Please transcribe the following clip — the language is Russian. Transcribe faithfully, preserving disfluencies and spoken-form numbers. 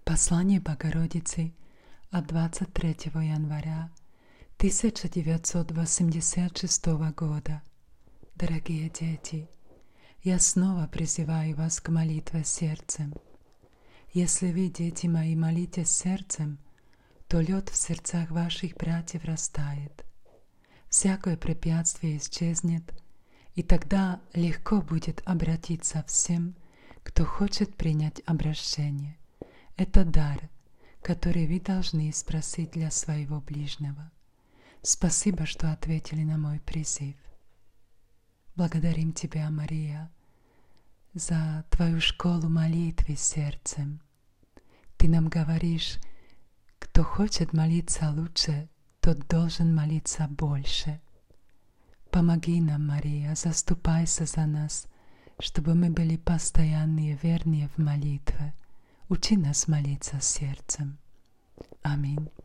Послание Богородицы от двадцать третьего января тысяча девятьсот восемьдесят шестого года. Дорогие дети, я снова призываю вас к молитве сердцем. Если вы, дети мои, молитесь сердцем, то лед в сердцах ваших братьев растает. Всякое препятствие исчезнет, и тогда легко будет обратиться всем, кто хочет принять обращение. Это дар, который вы должны спросить для своего ближнего. Спасибо, что ответили на мой призыв. Благодарим Тебя, Мария, за Твою школу молитвы сердцем. Ты нам говоришь, кто хочет молиться лучше, тот должен молиться больше. Помоги нам, Мария, заступайся за нас, чтобы мы были постоянные, верные в молитве. Учи нас молиться сердцем. Аминь.